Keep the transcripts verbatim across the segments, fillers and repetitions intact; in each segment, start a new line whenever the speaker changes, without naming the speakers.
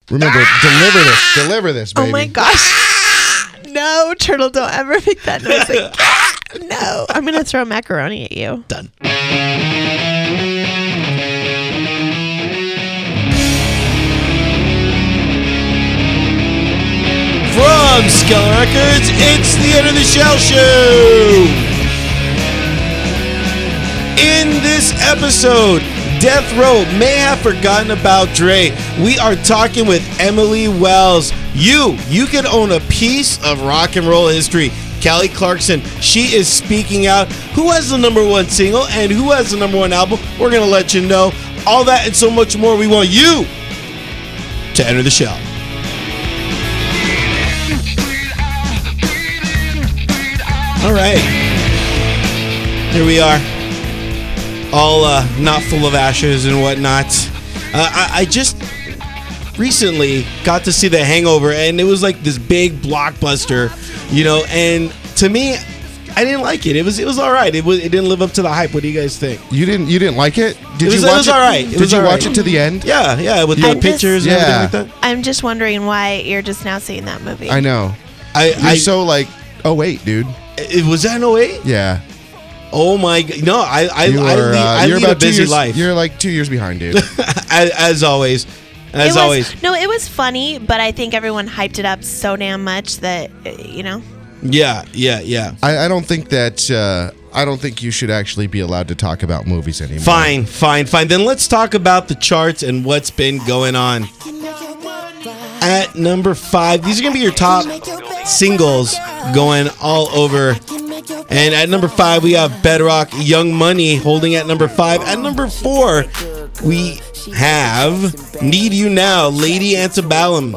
Remember, ah! deliver this. Deliver this, baby.
Oh my gosh. No, Turtle, don't ever make that noise. Like, no. I'm going to throw macaroni at you.
Done. From Skeleton Records, it's the Enter the Shell Show. In this episode, Death Row may have forgotten about Dre. We are talking with Emily Wells. You, you can own a piece of rock and roll history. Kelly Clarkson, she is speaking out. Who has the number one single and who has the number one album? We're going to let you know. All that and so much more. We want you to enter the shell. All right. Here we are. All uh, not full of ashes and whatnot. Uh, I, I just recently got to see The Hangover, and it was like this big blockbuster, you know. And to me, I didn't like it. It was it was all right. It was it didn't live up to the hype. What do you guys think?
You didn't you didn't like it? Did
it was,
you watch
it? Was
it?
all right. It
Did
was
you
all
watch
right.
it to the end?
Yeah, yeah, with the
I'm
pictures
just,
and
yeah.
everything like that.
I'm just wondering why you're just now seeing that movie.
I know.
I,
You're
I
so like, oh wait, dude.
It was that in oh eight?
Yeah.
Oh my god! No, I I,
You
I,
are,
lead,
uh,
I
you're
lead
about
a busy
two years,
life.
You're like two years behind, dude.
as, as always, as
it was,
always.
No, it was funny, but I think everyone hyped it up so damn much that, uh, you know.
Yeah, yeah, yeah.
I, I don't think that. Uh, I don't think you should actually be allowed to talk about movies anymore.
Fine, fine, fine. Then let's talk about the charts and what's been going on. At number five, these are going to be your top singles going all over. And at number five, we have Bedrock, Young Money holding at number five. At number four, we have Need You Now, Lady Antebellum.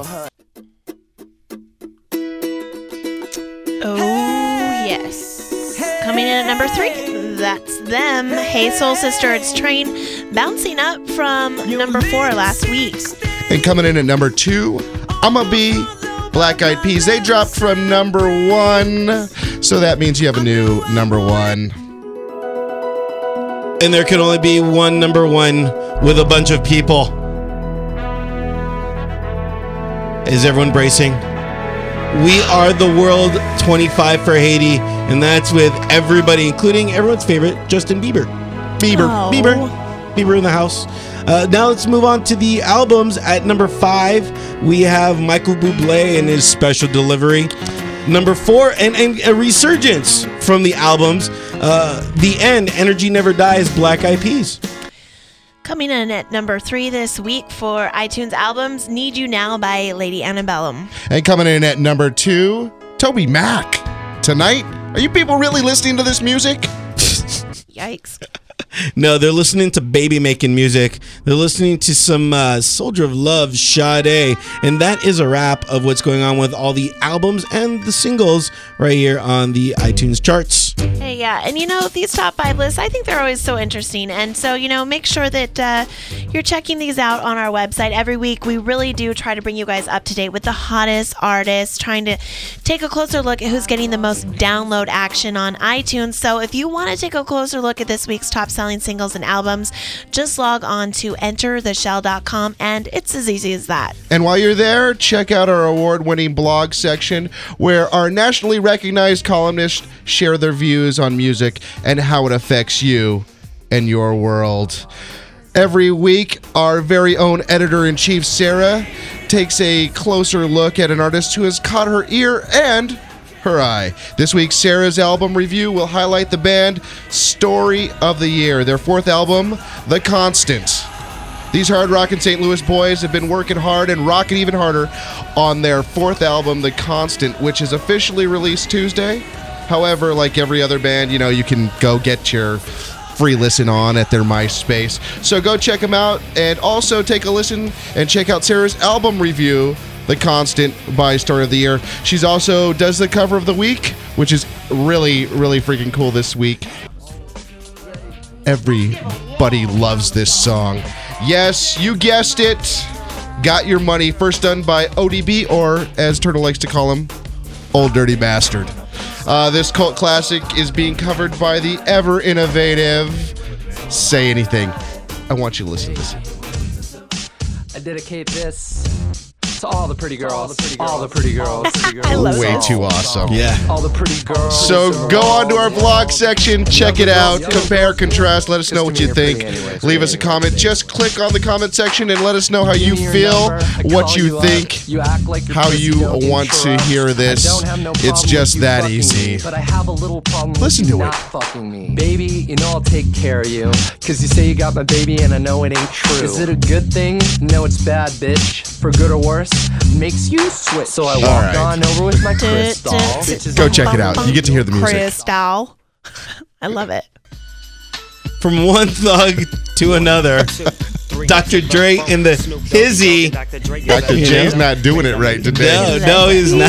Oh, yes. Coming in at number three, that's them. Hey, Soul Sister, it's Train, bouncing up from number four last week.
And coming in at number two, I'ma Be Black Eyed Peas. They dropped from number one, so that means you have a new number one.
And there can only be one number one with a bunch of people. Is everyone bracing? We Are the World twenty-five for Haiti, and that's with everybody, including everyone's favorite, Justin Bieber. Bieber,
Oh.
Bieber, Bieber in the house. Uh, now let's move on to the albums. At number five, we have Michael Bublé and his Special Delivery. Number four, and, and a resurgence from the albums. Uh, the End, Energy Never Dies, Black Eyed Peas.
Coming in at number three this week for iTunes albums, Need You Now by Lady Antebellum.
And coming in at number two, Toby Mac. Tonight, are you people really listening to this music?
Yikes.
No, they're listening to baby making music. They're listening to some uh, Soldier of Love, Sade. And that is a wrap of what's going on with all the albums and the singles right here on the iTunes charts.
Hey, yeah. And, you know, these top five lists, I think they're always so interesting. And so, you know, make sure that uh, you're checking these out on our website. Every week, we really do try to bring you guys up to date with the hottest artists, trying to take a closer look at who's getting the most download action on iTunes. So if you want to take a closer look at this week's top selling singles and albums, just log on to enter the shell dot com, and it's as easy as that.
And while you're there, check out our award-winning blog section where our nationally recognized columnists share their views on music and how it affects you and your world. Every week, our very own editor-in-chief, Sarah, takes a closer look at an artist who has caught her ear and her eye. This week, Sarah's album review will highlight the band Story of the Year, their fourth album, The Constant. These hard rockin' Saint Louis boys have been working hard and rocking even harder on their fourth album, The Constant, which is officially released Tuesday. However, like every other band, you know, you can go get your free listen on at their MySpace. So go check them out, and also take a listen and check out Sarah's album review, The Constant by Story of the Year. She's also does the cover of the week, which is really, really freaking cool this week. Everybody loves this song. Yes, you guessed it. Got Your Money, first done by O D B, or as Turtle likes to call him, Old Dirty Bastard. Uh, this cult classic is being covered by the ever innovative Say Anything. I want you to listen to this.
I dedicate this to all the pretty girls, all the pretty girls, all the pretty girls.
I love
Way
it.
too awesome.
Yeah.
All the pretty girls.
So go on to our blog section, check it out, compare, contrast, let us know what you think. Leave us a comment. Just click on the comment section and let us know how you feel, what you think, how you want to hear this. It's just that easy.
But I have a little problem
Listen
with
to
you
it.
not fucking me. Baby, you know I'll take care of you. Cause you say you got my baby and I know it ain't true. Is it a good thing? No, it's bad, bitch. For good or worse, makes you switch. So I walk
right.
on over with my
Du-
crystal.
du-
Bitches
Go
on
check it
my
out. You get to hear the music.
Crystal. I love it.
From one thug to another, Doctor Dre in the hizzy.
Doctor J's not doing it right
No,
today.
no, he's not.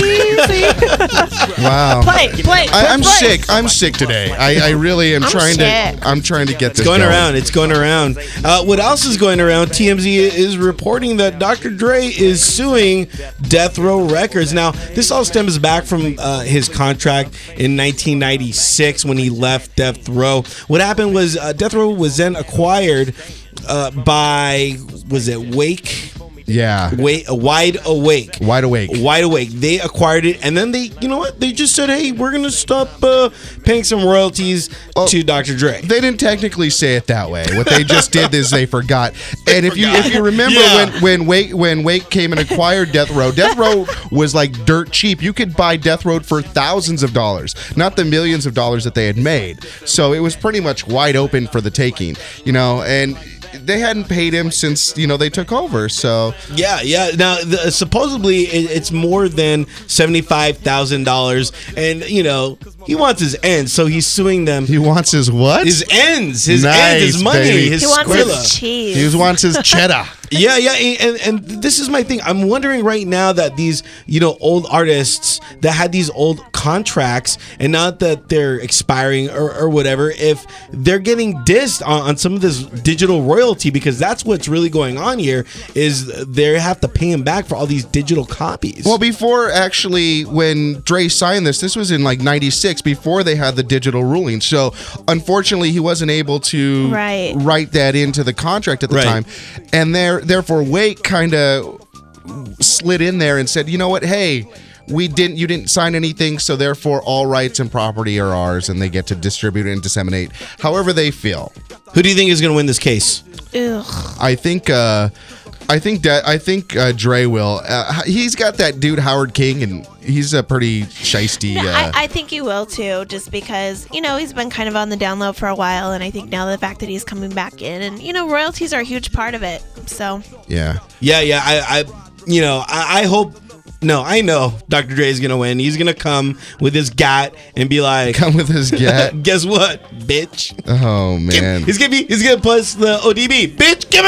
Wow.
Play, play.
I, I'm
play.
sick. I'm sick today. I, I really am
I'm
trying
sick.
to. I'm trying to get this
It's going
going.
around. It's going around. Uh, what else is going around? T M Z is reporting that Doctor Dre is suing Death Row Records. Now, this all stems back from uh, his contract in nineteen ninety-six when he left Death Row. What happened was uh, Death Row was then acquired uh, by, was it Wake?
Yeah.
Wait, Wide Awake.
Wide awake.
Wide Awake. They acquired it, and then they, you know what? They just said, "Hey, we're gonna stop uh, paying some royalties
Oh,
to Doctor Dre."
They didn't technically say it that way. What they just did is they forgot. And if you if you remember
Yeah.
when when Wake when Wake came and acquired Death Row, Death Row was like dirt cheap. You could buy Death Row for thousands of dollars, not the millions of dollars that they had made. So it was pretty much wide open for the taking, you know, and they hadn't paid him since, you know, they took over. So
Yeah, yeah. Now, the, supposedly, it, it's more than seventy-five thousand dollars, and you know he wants his ends, so he's suing them.
he wants his what?
His ends, his
Nice,
ends, his money,
baby.
his
He wants
squilla.
his cheese.
he wants his cheddar.
Yeah, yeah, and and this is my thing. I'm wondering right now that these, you know, old artists that had these old contracts, and now that they're expiring or, or whatever, if they're getting dissed on, on some of this digital royalty, because that's what's really going on here, is they have to pay him back for all these digital copies.
Well, before actually, when Dre signed this, this was in like ninety-six, before they had the digital ruling. So, unfortunately, he wasn't able to
Right.
write that into the contract at the
Right.
time. And there, therefore, Wake kind of slid in there and said, you know what, hey, we didn't, you didn't sign anything, so therefore all rights and property are ours, and they get to distribute and disseminate however they feel.
Who do you think is going to win this case?
Ugh.
I think, uh, I think that I think uh, Dre will. Uh, he's got that dude Howard King, and he's a pretty shisty.
No,
Uh,
I, I think he will too, just because, you know, he's been kind of on the down low for a while, and I think now the fact that he's coming back in, and, you know, royalties are a huge part of it. So,
yeah.
Yeah, yeah. I, I you know, I, I hope. No, I know Doctor Dre is gonna win. He's gonna come with his gat and be like,
Come with his gat.
"Guess what, bitch?
Oh man.
He's gonna be. He's gonna plus the O D B. Bitch, give me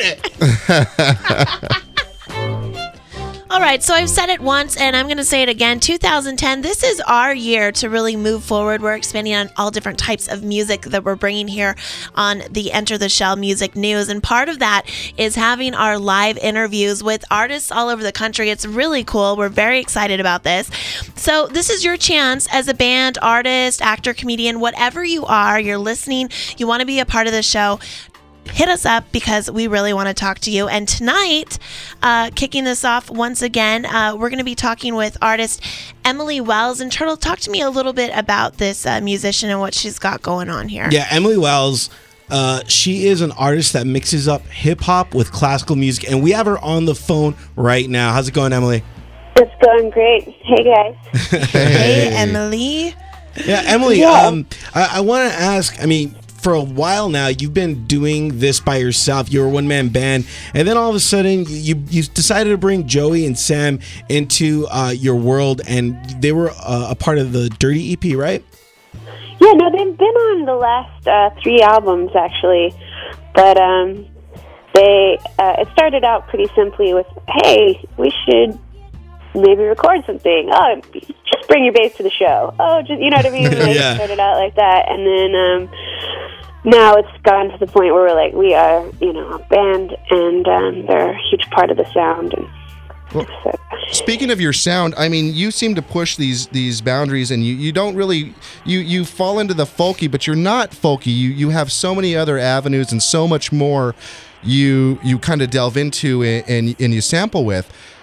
my money."
all right, so I've said it once, and I'm going to say it again. two thousand ten, this is our year to really move forward. We're expanding on all different types of music that we're bringing here on the Enter the Shell Music News. And part of that is having our live interviews with artists all over the country. It's really cool. We're very excited about this. So this is your chance as a band, artist, actor, comedian, whatever you are, you're listening, you want to be a part of the show. Hit us up because we really want to talk to you. And tonight, uh, kicking this off once again, uh, we're going to be talking with artist Emily Wells. And Turtle, talk to me a little bit about this uh, musician and what she's got going on here.
Yeah, Emily Wells. Uh, she is an artist that mixes up hip hop with classical music, and we have her on the phone right now. How's it going, Emily?
It's going great. Hey, guys.
Hey, Emily.
Yeah, Emily.
Yeah.
Um, I, I want to ask. I mean, for a while now, you've been doing this by yourself. You're a one man band, and then all of a sudden, you you decided to bring Joey and Sam into uh, your world, and they were uh, a part of the Dirty E P, right?
Yeah, no, they've been on the last uh, three albums, actually. But um, they uh, it started out pretty simply with, hey, we should maybe record something. Oh, just bring your bass to the show. Oh, just, you know what I mean? Like,
Yeah.
It started out like that. And then um, now it's gone to the point where we're like, we are, you know, a band, and um, they're a huge part of the sound. And
Well,
so,
Speaking of your sound, I mean, you seem to push these these boundaries, and you, you don't really you you fall into the folky, but you're not folky. You you have so many other avenues and so much more you you kind of delve into and, and and you sample with.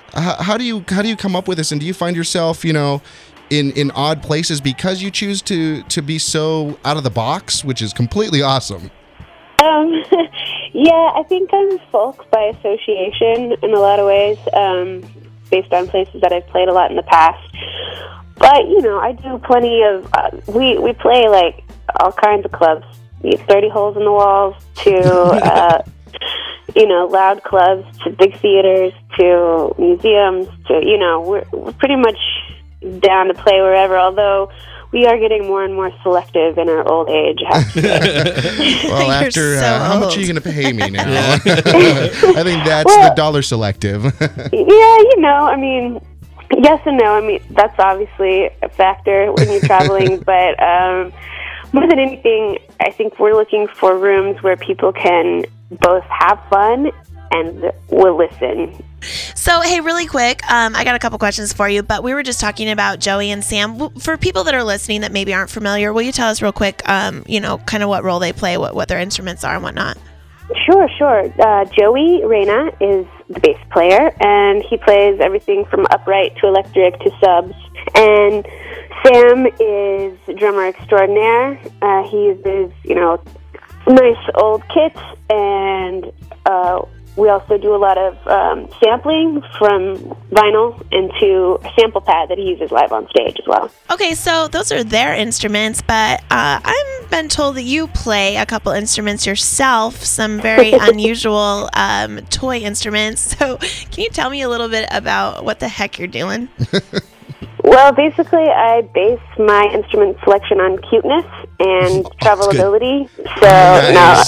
How, how do you how do you come up with this? And do you find yourself, you know, in, in odd places because you choose to to be so out of the box, which is completely awesome?
Um, yeah, I think I'm folk by association in a lot of ways, um, based on places that I've played a lot in the past. But, you know, I do plenty of, uh, we, we play, like, all kinds of clubs. thirty holes in the walls to, uh, you know, loud clubs, to big theaters, to museums, to, you know, we're, we're pretty much down to play wherever, although we are getting more and more selective in our old age. I have to say.
Well,
You're
after
so
uh, how much
old.
are you going to pay me now? I think that's
Well-
the dollar selective.
Yeah, you know, I mean, yes and no. I mean, that's obviously a factor when you're traveling, but um, more than anything, I think we're looking for rooms where people can both have fun and will listen.
So, hey, really quick, um, I got a couple questions for you, but we were just talking about Joey and Sam. W- For people that are listening that maybe aren't familiar, will you tell us real quick, um, you know, kind of what role they play, what, what their instruments are and whatnot?
Sure, sure. Uh, Joey Reyna is the bass player, and he plays everything from upright to electric to subs. And Sam is drummer extraordinaire. Uh, he uses, you know, nice old kits, and uh, we also do a lot of um, sampling from vinyl into a sample pad that he uses live on stage as well.
Okay, so those are their instruments, but uh, I've been told that you play a couple instruments yourself, some very unusual um, toy instruments. So can you tell me a little bit about what the heck you're doing?
Well, basically, I base my instrument selection on cuteness and travelability. So, no.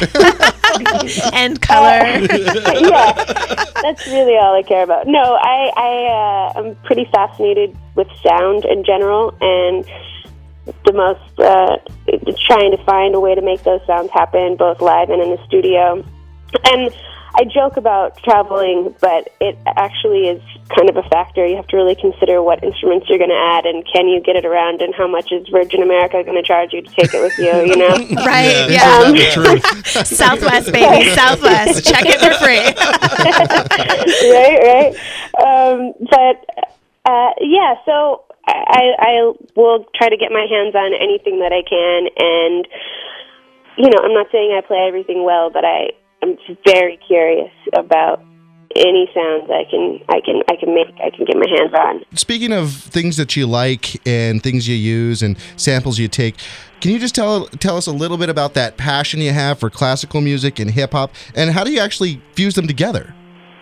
Uh,
And color.
yeah, that's really all I care about. No, I, I, uh, I'm pretty fascinated with sound in general, and the most uh, trying to find a way to make those sounds happen, both live and in the studio. And I joke about traveling, but it actually is kind of a factor. You have to really consider what instruments you're going to add, and can you get it around, and how much is Virgin America going to charge you to take it with you, you know?
Right,
Yeah,
yeah.
the truth.
Southwest, baby, Southwest. Check it for free.
right, right. Um, but, uh, yeah, so I, I will try to get my hands on anything that I can, and, you know, I'm not saying I play everything well, but I, I'm just very curious about any sounds I can I can I can make I can get my hands on.
Speaking of things that you like and things you use and samples you take, can you just tell tell us a little bit about that passion you have for classical music and hip hop, and how do you actually fuse them together?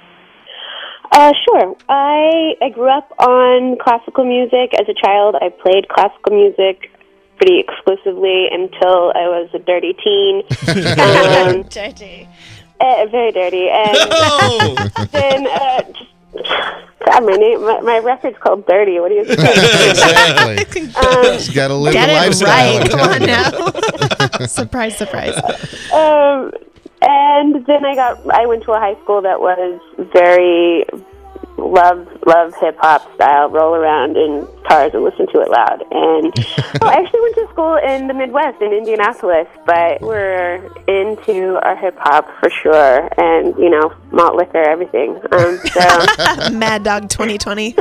Uh, sure. I I grew up on classical music as a child. I played classical music pretty exclusively until I was a dirty teen. Um,
Dirty.
Uh, very dirty. And
Oh,
then, uh, just, God, my name, my, my record's called Dirty. What do you expect?
Exactly.
um,
She's got to live
Get
the
it
lifestyle.
right.
I'm
Come on
telling you.
now. Surprise, surprise.
um, and then I got, I went to a high school that was very love, love hip hop style, roll around in cars and listen to it loud. And oh, I actually went to school in the Midwest in Indianapolis, but we're into our hip hop for sure, and you know, malt liquor, everything. Um, so
Mad Dog twenty twenty.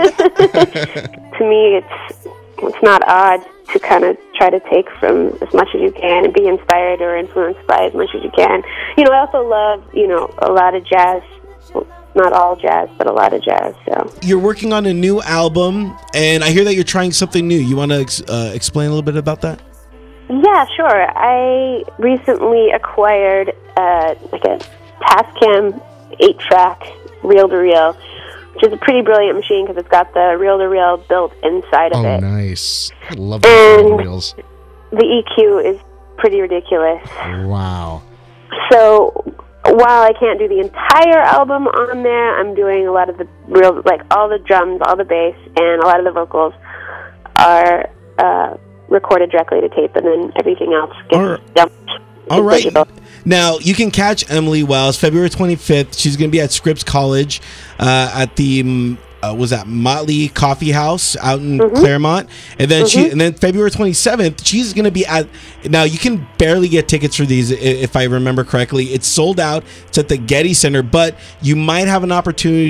to me, it's it's not odd to kind of try to take from as much as you can and be inspired or influenced by as much as you can. You know, I also love, you know, a lot of jazz. Not all jazz, but a lot of jazz. So
you're working on a new album, and I hear that you're trying something new. You want to ex- uh, explain a little bit about that?
yeah, sure. I recently acquired uh, like a Tascam eight-track reel-to-reel, which is a pretty brilliant machine because it's got the reel-to-reel built inside of
Oh,
it.
nice. I love those
And-
reels.
The E Q is pretty ridiculous.
Wow.
So while I can't do the entire album on there, I'm doing a lot of the real, like all the drums, all the bass, and a lot of the vocals are uh, recorded directly to tape, and then everything else gets
All right.
dumped.
All
to
right.
digital.
Now, you can catch Emily Wells February twenty-fifth. She's going to be at Scripps College uh, at the, um, uh, was that Motley Coffee House out in Claremont. And then she, and then February twenty-seventh, she's going to be at, now you can barely get tickets for these i- if I remember correctly. It's sold out. It's at the Getty Center, but you might have an opportunity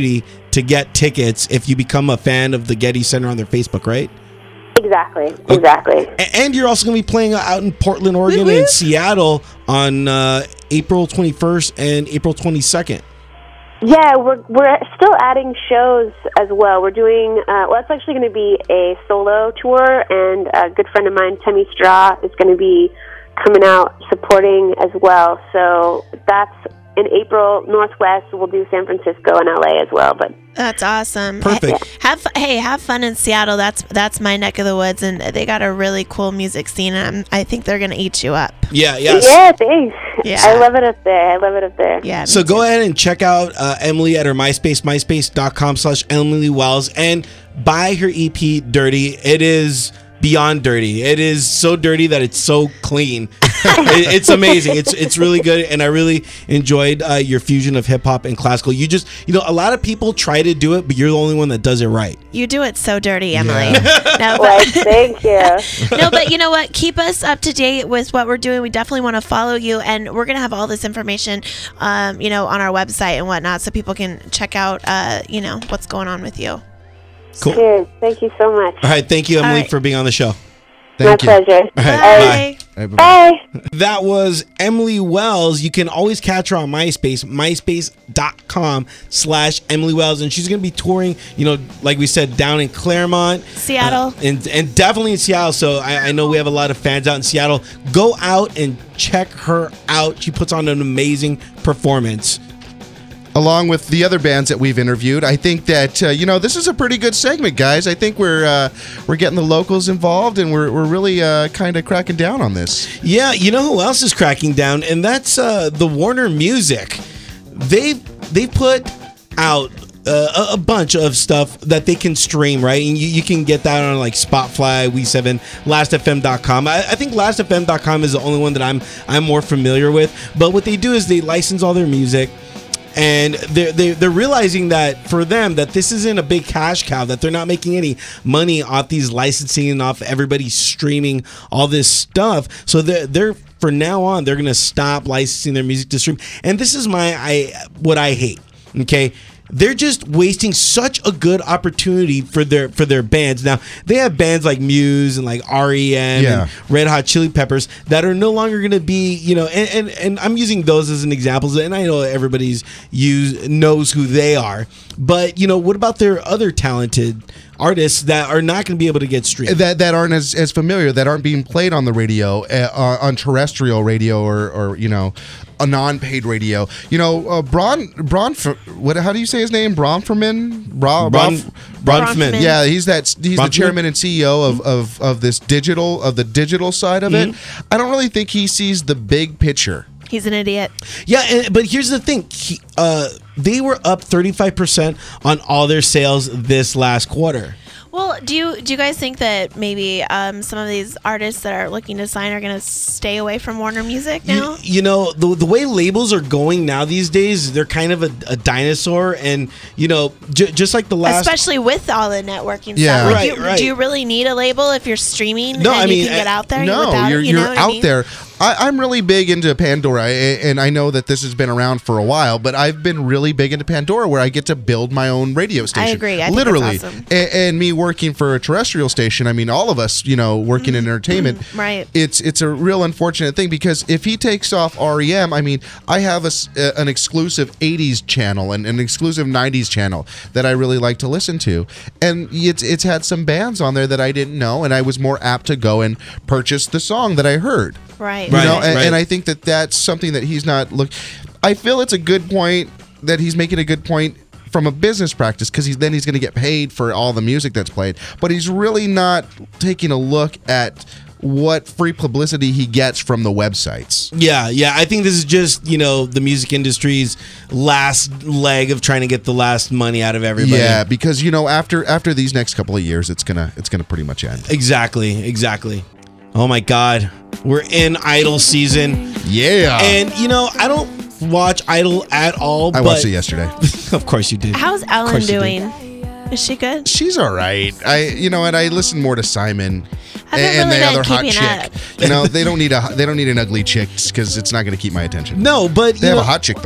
to get tickets if you become a fan of the Getty Center on their Facebook, right?
Exactly, exactly.
A- And you're also going to be playing out in Portland, Oregon,
Woo-woo.
and Seattle on uh, April twenty-first and April twenty-second.
Yeah, we're we're still adding shows as well. We're doing uh, well. It's actually going to be a solo tour, and a good friend of mine, Temmie Straw, is going to be coming out supporting as well. So that's in April. Northwest, we'll do San Francisco and L A as well. But
That's awesome.
Perfect.
Hey, have hey, have fun in Seattle. That's that's my neck of the woods, and they got a really cool music scene. And I'm, I think they're gonna eat you up.
Yeah, yes.
yeah, thanks.
Yeah.
I love it up there. I love it up there.
Yeah.
So
me
go
too.
ahead and check out uh, Emily at her MySpace, myspace.com slash Emily Wells, and buy her E P, Dirty. It is beyond dirty. It is so dirty that it's so clean. it, it's amazing. It's it's really good, and I really enjoyed uh, your fusion of hip hop and classical. You just, you know, a lot of people try to do it, but you're the only one that does it right.
You do it so dirty, Emily. No,
Well,
but,
thank you.
no, but you know what? Keep us up to date with what we're doing. We definitely want to follow you, and we're gonna have all this information, um, you know, on our website and whatnot, so people can check out, uh, you know, what's going on with you.
Cool.
Cheers. Thank you so much.
All right, thank you, Emily,
All right.
for being on the show.
Thank
My
you.
pleasure.
All right,
Bye.
bye.
Hey, bye-bye.
Bye.
That was Emily Wells. You can always catch her on MySpace, myspace.com slash Emily Wells. And she's going to be touring, you know, like we said, down in Claremont.
Seattle.
Uh, and, and definitely in Seattle. So I, I know we have a lot of fans out in Seattle. Go out and check her out. She puts on an amazing performance.
Along with the other bands that we've interviewed, I think that uh, you know this is a pretty good segment, guys. I think we're uh, we're getting the locals involved, and we're we're really uh, kind of cracking down on this.
Yeah, you know who else is cracking down? And that's uh, the Warner Music. They they put out uh, a, a bunch of stuff that they can stream, right? And you, you can get that on like Spotify, We seven, Last F M dot com. I, I think Last F M dot com is the only one that I'm I'm more familiar with. But what they do is they license all their music. And they're, they're, they're realizing that for them, that this isn't a big cash cow, that they're not making any money off these licensing and off everybody streaming all this stuff. So they're, they're for now on, they're going to stop licensing their music to stream. And this is my I what I hate, okay? They're just wasting such a good opportunity for their for their bands. Now, they have bands like Muse and like R E M
Yeah.
and Red Hot Chili Peppers that are no longer going to be, you know, and, and, and I'm using those as an example, and I know everybody's use knows who they are. But, you know, what about their other talented artists that are not going to be able to get streamed?
That that aren't as, as familiar, that aren't being played on the radio, uh, on terrestrial radio, or, or you know, a non-paid radio. You know, uh, Bron Bron. What? How do you say his name? Bronfman. Bron.
Bron,
Bron
Bronfman.
Bronfman.
Yeah, he's that. He's the
Bronfman?
chairman and C E O of, of, of this digital of the digital side of it. I don't really think he sees the big picture.
He's an idiot.
Yeah, and, but here's the thing. He, uh, they were up thirty-five percent on all their sales this last quarter.
Well, do you do you guys think that maybe um, some of these artists that are looking to sign are going to stay away from Warner Music now?
You, you know, the, the way labels are going now these days, they're kind of a, a dinosaur. And, you know, j- just like the last...
Especially with all the networking
Yeah.
stuff. Like,
Right,
you,
right.
Do you really need a label if you're streaming
No,
and
I
you
mean,
can get
I-
out there
No,
without
you're
it? You know
you're
what I
out
mean?
there. I, I'm really big into Pandora, a- and I know that this has been around for a while, but I've been really big into Pandora, where I get to build my own radio station.
agree. I think
literally,
that's awesome.
A- and me working for a terrestrial station. I mean, all of us, you know, working in entertainment.
Right.
It's it's a real unfortunate thing, because if he takes off R E M, I mean, I have a s a, an exclusive eighties channel and an exclusive nineties channel that I really like to listen to, and it's it's had some bands on there that I didn't know, and I was more apt to go and purchase the song that I heard.
Right.
You
Right,
know, and,
right.
and I think that that's something that he's not look. I feel it's a good point that he's making a good point from a business practice, because he's then he's going to get paid for all the music that's played, but he's really not taking a look at what free publicity he gets from the websites.
Yeah, yeah. I think this is just, you know, the music industry's last leg of trying to get the last money out of everybody.
Yeah, because you know after after these next couple of years, it's gonna it's gonna pretty much end.
Exactly, exactly. Oh my God. We're in Idol season.
Yeah,
And, you know, I don't watch Idol at all.
I
but
watched it yesterday.
Of course you did.
How's Ellen
course you
doing? Is she good?
She's all right. I you know, and I listen more to Simon
I haven't
and
really
the
been
other hot
keeping
chick.
up.
You know, they don't need a they don't need an ugly chick, because it's not going to keep my attention.
No, but
They
you
have
know,
a hot chick though.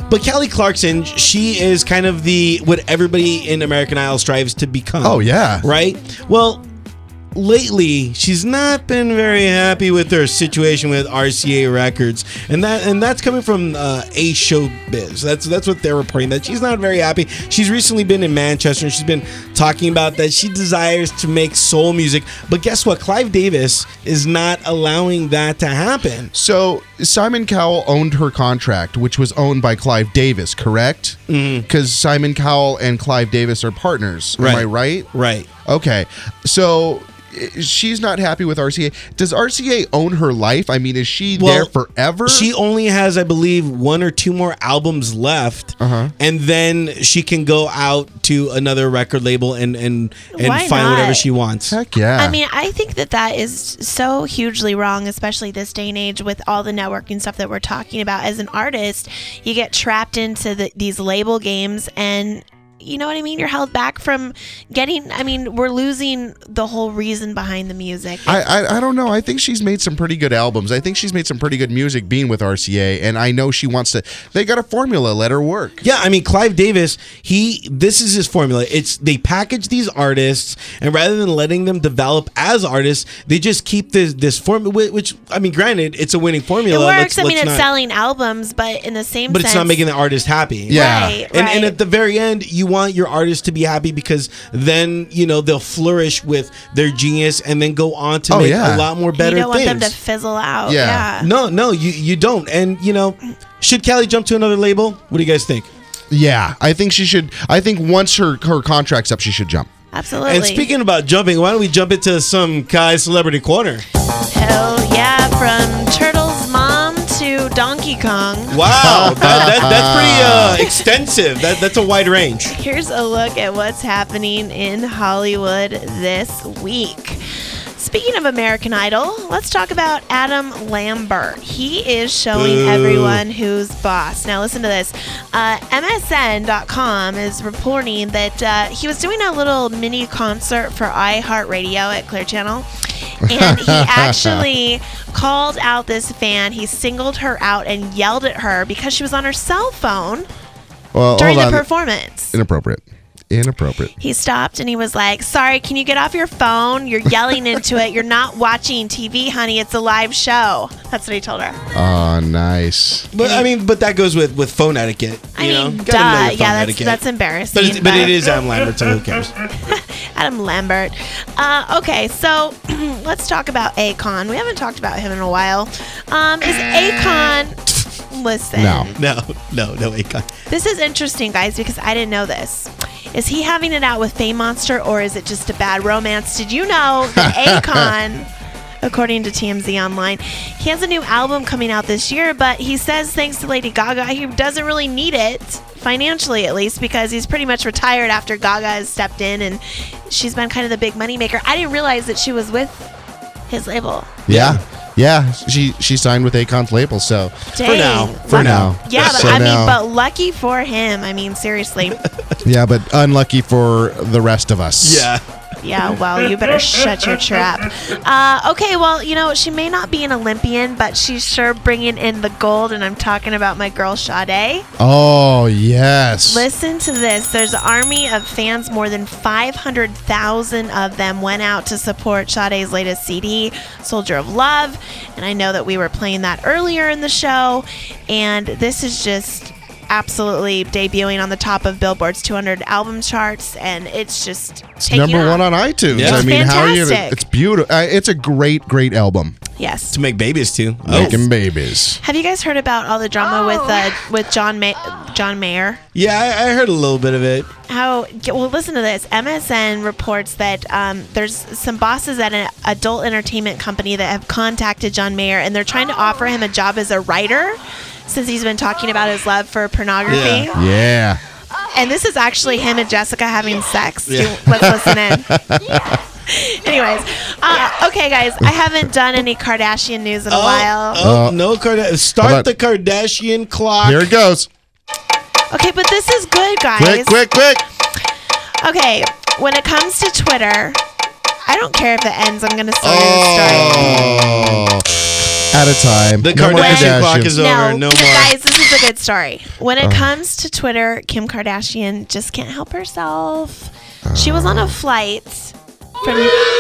But Kelly Clarkson, she is kind of the what everybody in American Idol strives to become.
Oh, yeah.
Right? Well, lately she's not been very happy with her situation with R C A Records, and that and that's coming from uh, A Showbiz. That's that's what they're reporting, that she's not very happy. She's recently been in Manchester and she's been talking about that she desires to make soul music, but guess what? Clive Davis is not allowing that to happen.
So Simon Cowell owned her contract, which was owned by Clive Davis, correct? Because mm-hmm. Simon Cowell and Clive Davis are partners.
Right.
Am I right?
Right.
Okay. So she's not happy with R C A. Does R C A own her life? I mean, is she
Well,
there forever?
She only has, I believe, one or two more albums left,
Uh-huh.
and then she can go out to another record label and and, and
Why
find
not?
whatever she wants.
Heck yeah.
I mean, I think that that is so hugely wrong, especially this day and age with all the networking stuff that we're talking about. As an artist, you get trapped into the, these label games, and you know what I mean? You're held back from getting, I mean, we're losing the whole reason behind the music.
I, I I don't know. I think she's made some pretty good albums. I think she's made some pretty good music being with R C A, and I know she wants to. They got a formula. Let her work.
Yeah, I mean, Clive Davis, he this is his formula. It's they package these artists, and rather than letting them develop as artists, they just keep this this formula. Which, I mean, granted, it's a winning
It
formula.
works.
Let's-
I mean,
let's
it's
not-
selling albums, but in the same
but
sense,
it's not making the artist happy.
Yeah.
Right,
And,
right.
and at the very end, you want your artist to be happy because then, you know, they'll flourish with their genius and then go on to
Oh,
make
yeah.
a lot more better
you don't
things.
want them to fizzle out.
Yeah.
Yeah.
No, no, you you don't. And, you know, should Kelly jump to another label? What do you guys think?
Yeah, I think she should. I think once her her contract's up, she should jump.
Absolutely.
And speaking about jumping, why don't we jump into some Kai Celebrity Corner?
Hell yeah, from Turtle's mom to Donkey Kong.
Wow, that, that, that's pretty uh, extensive. That, that's a wide range.
Here's a look at what's happening in Hollywood this week. Speaking of American Idol, let's talk about Adam Lambert. He is showing
Boo.
everyone who's boss. Now listen to this. Uh, M S N dot com is reporting that uh, he was doing a little mini concert for iHeartRadio at Clear Channel. And he actually called out this fan. He singled her out and yelled at her because she was on her cell phone
Well,
during the
hold on.
performance.
Inappropriate. Inappropriate.
He stopped and he was like, sorry, can you get off your phone? You're yelling into it. You're not watching T V, honey. It's a live show. That's what he told her.
Oh, nice.
But I mean, but that goes with, with phone etiquette.
I
you
mean,
know?
duh.
Gotta know your phone
Yeah, that's,
etiquette.
that's embarrassing.
But, it's, but it is Adam Lambert, so who cares?
Adam Lambert. Uh, okay, so let's talk about Akon. We haven't talked about him in a while. Um, is Akon... Listen.
No.
No, no, no, Akon.
This is interesting, guys, because I didn't know this. Is he having it out with Fame Monster, or is it just a bad romance? Did you know that Akon, according to T M Z Online, he has a new album coming out this year, but he says thanks to Lady Gaga, he doesn't really need it, financially at least, because he's pretty much retired after Gaga has stepped in, and she's been kind of the big money maker. I didn't realize that she was with his label.
Yeah. Yeah. She she signed with Akon's label, so
Dang.
now.
for now.
Yeah, but
So
I
now-
mean, but lucky for him. I mean, seriously.
Yeah, but unlucky for the rest of us.
Yeah.
Yeah, well, you better shut your trap. Uh, okay, well, you know, she may not be an Olympian, but she's sure bringing in the gold, and I'm talking about my girl Sade.
Oh, yes.
Listen to this. There's an army of fans. More than five hundred thousand of them went out to support Sade's latest C D, Soldier of Love. And I know that we were playing that earlier in the show. And this is just absolutely debuting on the top of Billboard's two hundred album charts. And it's just
It's
taking
number
off.
one on iTunes.
Yeah.
I
It's
mean, how are you?
fantastic.
It's beautiful. Uh, it's a great, great album.
Yes.
To make babies, too.
Making babies.
Have you guys heard about all the drama with uh, with John May- John Mayer?
Yeah, I, I heard a little bit of it.
How? Well, listen to this. M S N reports that um, there's some bosses at an adult entertainment company that have contacted John Mayer, and they're trying to offer him a job as a writer, since he's been talking about his love for pornography.
Yeah.
Yeah.
And this is actually him and Jessica having sex.
Yeah.
Do- Let's listen in. Anyways, uh, okay, guys, I haven't done any Kardashian news in a while.
Oh,
Uh,
no Kardashian.
hold
Start
on.
the Kardashian clock.
Here it goes.
Okay, but this is good, guys.
Quick, quick, quick.
Okay, when it comes to Twitter, I don't care if it ends. I'm going to still do the story.
Oh. at a time.
The
No more
Kardashian clock is over.
No,
No more.
guys, this is a good story. When it
Uh.
comes to Twitter, Kim Kardashian just can't help herself. She was on a flight from.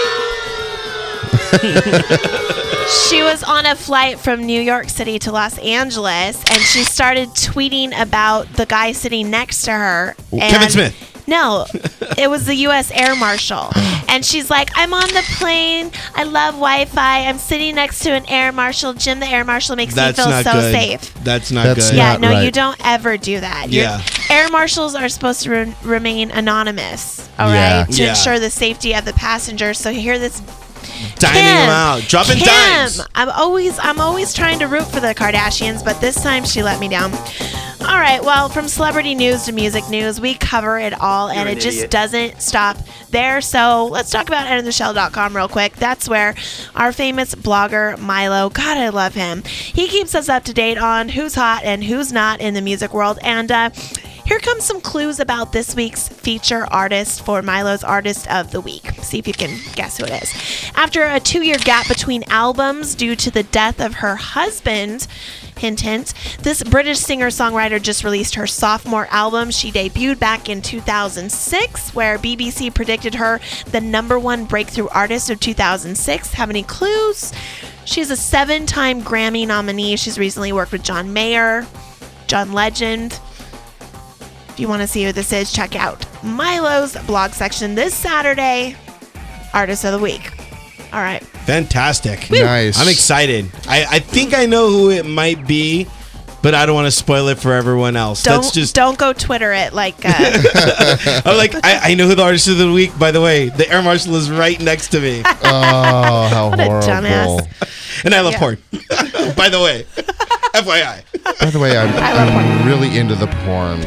She was on a flight from New York City to Los Angeles, and she started tweeting about the guy sitting next to her.
Kevin
and-
Smith.
No, it was the U S Air Marshal. And she's like, I'm on the plane. I love Wi-Fi. I'm sitting next to an Air Marshal. Jim, the Air Marshal, makes
That's
me feel
not
so
good.
safe.
That's not
That's
good.
Yeah,
Not
no,
right.
you don't ever do that. Your
Yeah.
Air marshals are supposed to re- remain anonymous, all
Yeah.
right, to
Yeah.
ensure the safety of the passengers. So hear this,
Diming
Kim,
them out. Dropping
Kim,
dimes.
I'm always, I'm always trying to root for the Kardashians, but this time she let me down. All right, well, from celebrity news to music news, we cover it all, and
an
it just
idiot.
doesn't stop there. So let's talk about enter the shell dot com real quick. That's where our famous blogger, Milo, God, I love him. He keeps us up to date on who's hot and who's not in the music world. And uh, here comes some clues about this week's feature artist for Milo's Artist of the Week. See if you can guess who it is. After a two-year gap between albums due to the death of her husband, hint, hint, this British singer-songwriter just released her sophomore album. She debuted back in two thousand six, where B B C predicted her the number one breakthrough artist of two thousand six. Have any clues? She's a seven-time Grammy nominee. She's recently worked with John Mayer, John Legend. If you want to see who this is, check out Milo's blog section this Saturday. Artist of the Week. All right.
Fantastic.
Nice.
I'm excited. I, I think I know who it might be, but I don't want to spoil it for everyone else.
Don't
That's just.
don't go Twitter it like uh,
I'm like, I, I know who the artist of the week. By the way, the Air Marshal is right next to me,
Oh, how
What a
horrible.
dumbass.
and I love
Yeah.
porn. By the way, F Y I.
By the way, I'm,
love
I'm really into the porn.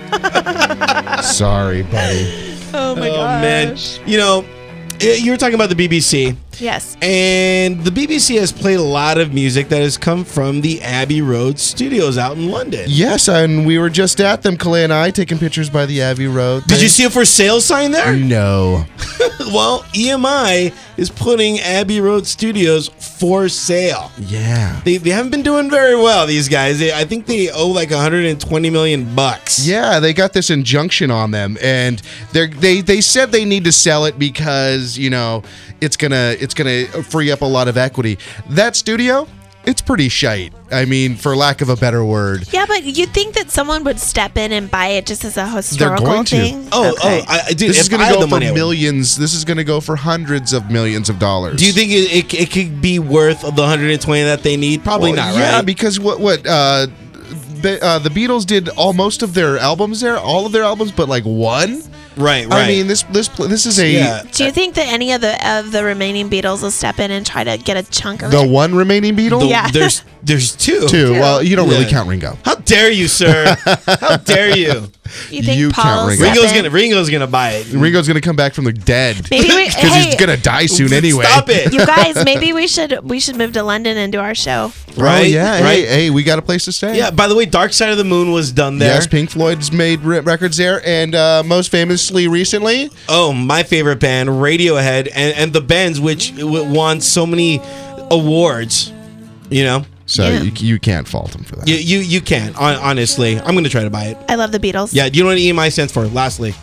Sorry, buddy.
oh my
Oh man, you know, eh, you were talking about the B B C.
Yes.
And the B B C has played a lot of music that has come from the Abbey Road studios out in London.
Yes, and we were just at them, Kalei and I, taking pictures by the Abbey Road.
Did you
thing.
see a for sale sign there?
No.
Well, E M I is putting Abbey Road Studios for sale.
Yeah.
They, they haven't been doing very well, these guys. They, I think they owe like one hundred twenty million bucks.
Yeah, they got this injunction on them, and they they they said they need to sell it because you know it's gonna it's gonna free up a lot of equity. That studio, it's pretty shite. I mean, for lack of a better word.
Yeah, but you'd think that someone would step in and buy it just as a historical
going to.
thing.
Oh,
Okay.
oh, I, I- dude,
This is
if
going
I
to
had
go
the
for
money, I would.
millions. This is going to go for hundreds of millions of dollars.
Do you think it, it, it could be worth the one hundred twenty that they need? Probably
Well,
not,
yeah,
right?
because what what uh, Be- uh, the Beatles did all most of their albums there, all of their albums, but like one.
right, right.
I mean, this this pl- this is a
yeah.
Do you think that any of the of the remaining Beatles will step in and try to get a chunk of
the
it?
one remaining Beatle.
The-
Yeah.
There's there's two.
Two. Well, you don't really
Yeah.
count Ringo.
How dare you, sir? How dare you?
You think
You
Paul
count
will
Ringo.
step
Ringo's
in?
gonna Ringo's gonna buy it.
Ringo's gonna come back from the dead
Maybe we-
because he's
hey.
gonna die soon anyway.
Stop it.
You guys, maybe we should we should move to London and do our show.
Right?
Oh, yeah.
Right?
Hey, hey, we got a place to stay.
Yeah. By the way, Dark Side of the Moon was done there.
Yes, Pink Floyd's made re- records there, and uh, most famously recently,
Oh, my favorite band, Radiohead, and, and the Bends, which w- won so many awards. You know,
so
Yeah.
you, you can't fault him for that.
you you, you can't. hon- Honestly, I'm gonna try to buy it.
I love the Beatles.
Yeah. Do you know what E M I stands for? Lastly,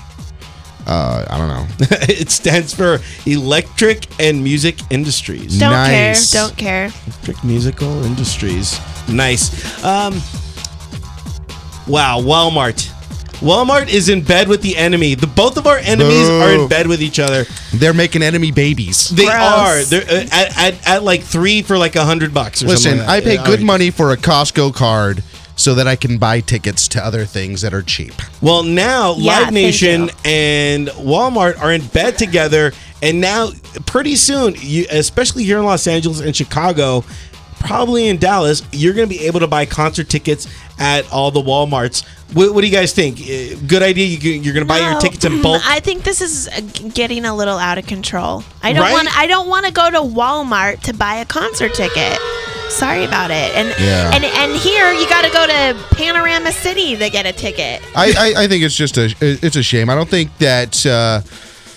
Uh, I don't know.
it stands for Electric and Music Industries.
Don't
Nice.
care. Don't care.
Electric Musical Industries. Nice. Um. Wow. Walmart. Walmart is in bed with the enemy. The both of our enemies
Boo.
are in bed with each other.
They're making enemy babies.
They
Gross.
are. They're uh, at, at, at like three for like a hundred bucks or
Listen,
something.
I
like
pay
that.
good
Yeah,
money for a Costco card so that I can buy tickets to other things that are cheap.
Well, now
Yeah,
Live
thank
Nation
you.
and Walmart are in bed together, and now pretty soon, you, especially here in Los Angeles and Chicago, probably in Dallas, you're going to be able to buy concert tickets at all the Walmarts. What, what do you guys think? Uh, Good idea. You, can- you're going to buy your
No,
tickets in bulk.
I think this is uh, g- getting a little out of control. I don't
Right?
want. I don't want to go to Walmart to buy a concert ticket. Sorry about it. And
Yeah.
and and here you got to go to Panorama City to get a ticket.
I, I, I think it's just a it's a shame. I don't think that. Uh,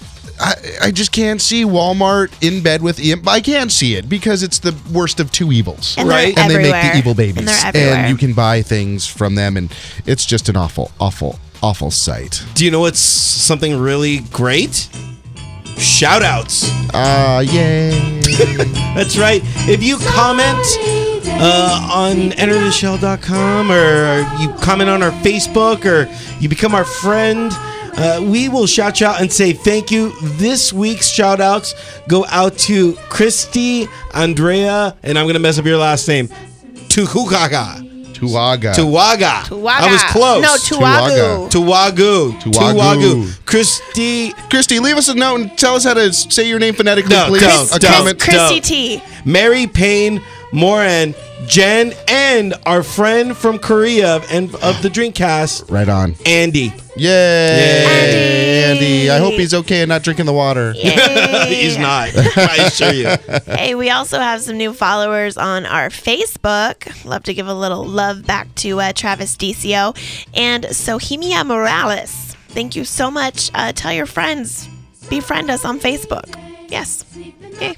I, I just can't see Walmart in bed with E M. I can see it because it's the worst of two evils.
And they're
Right.
And they make
everywhere.
the evil babies.
And they're everywhere.
you can buy things from them, and it's just an awful, awful, awful sight.
Do you know what's something really great? Shout outs.
Ah, uh, yay.
That's right. If you comment uh, on enter the shell dot com or you comment on our Facebook or you become our friend, uh, we will shout you out and say thank you. This week's shout outs go out to Christy, Andrea, and I'm going to mess up your last name, Tuhugaga.
Tuaga.
Tuwaga.
Tuwaga.
I was close.
No, Tuwagu.
Tuwagu.
Tuwagu.
Christy.
Christy, leave us a note and tell us how to say your name phonetically,
No,
please.
don't,
a
don't.
comment.
Chrissy
Dope.
T.
Mary Payne, Moran, Jen, and our friend from Korea and of the Drinkcast,
Right on.
Andy.
Yay,
Andy.
Andy. I hope he's okay and not drinking the water.
He's not. I assure you.
Hey, we also have some new followers on our Facebook. Love to give a little love back to uh, Travis D C O and Sohimia Morales. Thank you so much. Uh, tell your friends. Befriend us on Facebook. Yes. Okay.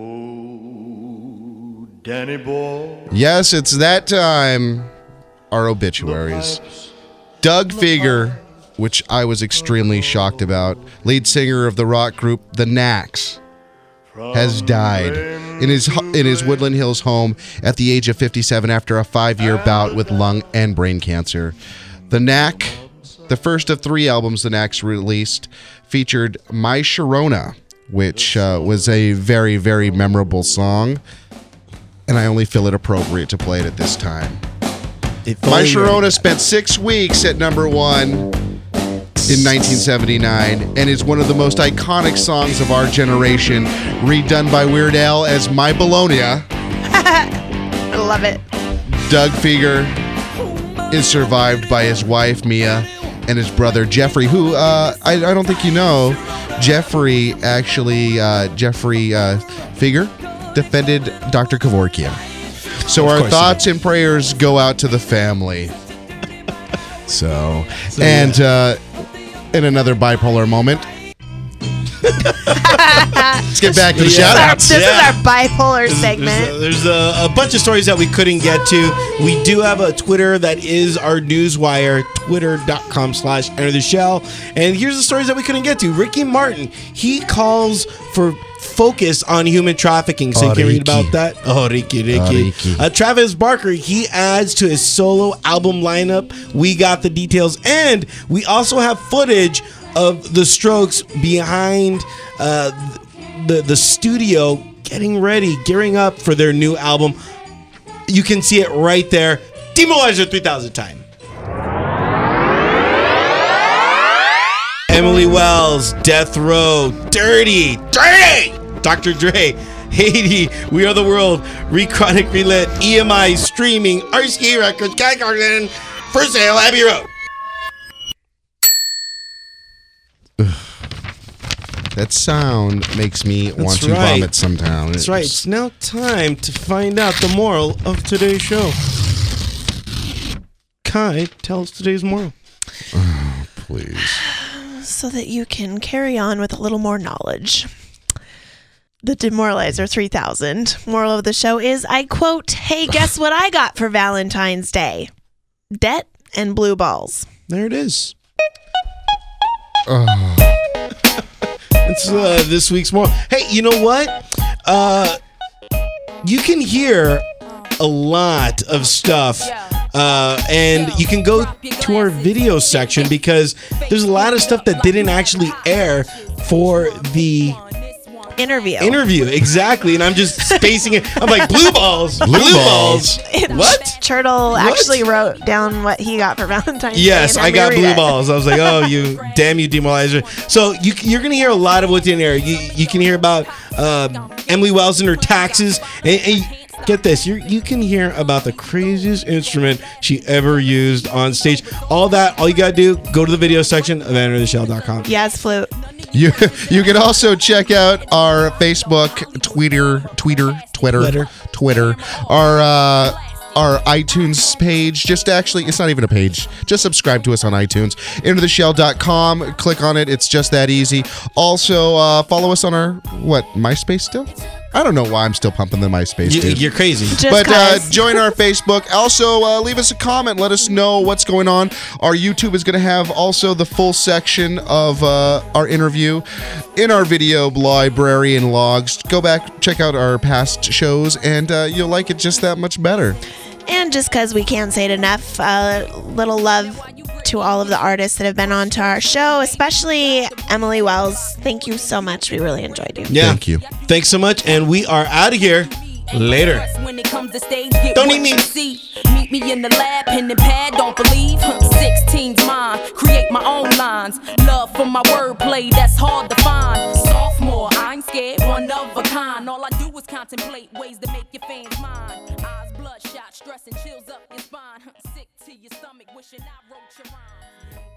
Danny boy.
Yes, it's that time. Our obituaries. Doug Fieger, which I was extremely shocked about, lead singer of the rock group The Knacks, has died in his in his Woodland Hills home at the age of fifty-seven after a five-year bout with lung and brain cancer. The Knack, the first of three albums The Knacks released, featured My Sharona, which uh, was a very, very memorable song, and I only feel it appropriate to play it at this time.
If
My
only-
Sharona spent six weeks at number one in nineteen seventy-nine and is one of the most iconic songs of our generation, redone by Weird Al as My Bologna.
I love it.
Doug Fieger is survived by his wife, Mia, and his brother, Jeffrey, who uh, I, I don't think you know. Jeffrey actually, uh, Jeffrey uh, Fieger defended Doctor Kevorkian. So
Of
our
course he
thoughts and prayers go out to the family. So, and uh, in another bipolar moment, let's get back to the
Yeah.
shout outs.
This
Yeah.
is our bipolar
There's,
segment.
there's a, a bunch of stories that we couldn't get to. We do have a Twitter that is our newswire, twitter.com slash enter the shell. And here's the stories that we couldn't get to. Ricky Martin, he calls for focus on human trafficking. So
Oh,
you can read
Ricky.
about that. Oh, Ricky, Ricky.
Oh, Ricky.
Uh, Travis Barker, he adds to his solo album lineup. We got the details. And we also have footage of the Strokes behind uh, the, the studio getting ready, gearing up for their new album. You can see it right there. Demolizer three thousand time. Emily Wells, Death Row, Dirty, Dirty, Doctor Dre, Haiti, We Are the World, Rechronic Relit, E M I, Streaming, R C A Records, Guy Garden, For Sale, Abbey Road.
That sound makes me want to
right.
vomit sometimes.
That's right. It's now time to find out the moral of today's show. Kai, tell us today's moral.
Please.
So that you can carry on with a little more knowledge. The Demoralizer three thousand. Moral of the show is, I quote, hey, guess what I got for Valentine's Day? Debt and blue balls.
There it is. It's uh, this week's moral. Hey, you know what? Uh, you can hear a lot of stuff. Uh, and you can go to our video section because there's a lot of stuff that didn't actually air for the
Interview.
interview. Exactly. And I'm just spacing it. I'm like, blue balls. Blue,
balls.
What?
Turtle
What?
actually wrote down what he got for Valentine's Day.
Yes,
and
I
had me
got
read
blue
it.
balls. I was like, oh, you damn you, Demolizer. So you, you're going to hear a lot of what's in there. You, you can hear about uh, Emily Wells and her taxes. And, and get this, you you can hear about the craziest instrument she ever used on stage. All that, all you got to do, go to the video section of enter the shell dot com.
Yes, flute.
You you can also check out our Facebook, Twitter, Twitter, Twitter,
Twitter.
Twitter, our uh, our iTunes page. Just actually, it's not even a page. Just subscribe to us on iTunes. into the shell dot com. Click on it. It's just that easy. Also, uh, follow us on our, what, MySpace still? I don't know why I'm still pumping the MySpace,
You,
dude.
you're crazy.
Just
But uh,
'cause.
join our Facebook. Also, uh, leave us a comment. Let us know what's going on. Our YouTube is going to have also the full section of uh, our interview in our video library and logs. Go back, check out our past shows, and uh, you'll like it just that much better.
And just because we can't say it enough, uh, little love to all of the artists that have been on to our show, especially Emily Wells. Thank you so much. We really enjoyed you.
Yeah.
Thank you.
Thanks so much, and we are out of here. Later.
When it comes to stage, get
Don't
what
eat me.
you see. Meet me in the lab, pen and pad, don't believe. sixteen's mine, create my own lines. Love for my wordplay, that's hard to find. Sophomore, I ain't scared, one of a kind. All I do is contemplate ways to make your fans mine. Eyes bloodshot, stress and chills up your spine. Sick to your stomach, wishing I wrote your rhyme.